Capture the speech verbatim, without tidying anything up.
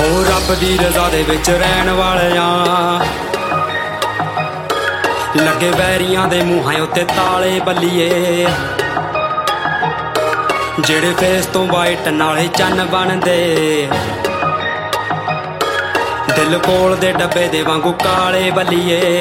ਹੋ ਰੱਬ ਦੀ ਰਜ਼ਾ ਦੇ ਵਿੱਚ ਰਹਿਣ ਵਾਲਿਆਂ, ਲੱਗੇ ਵੈਰੀਆਂ ਦੇ ਮੂੰਹਾਂ ਉੱਤੇ ਤਾਲੇ ਬੱਲੀਏ, ਜਿਹੜੇ ਫੇਸ ਤੋਂ ਵਾਈਟ ਨਾਲੇ ਚੰਨ ਬਣਦੇ, ਦਿਲ ਕੋਲ ਦੇ ਡੱਬੇ ਦੇ ਵਾਂਗੂ ਕਾਲੇ ਬੱਲੀਏ।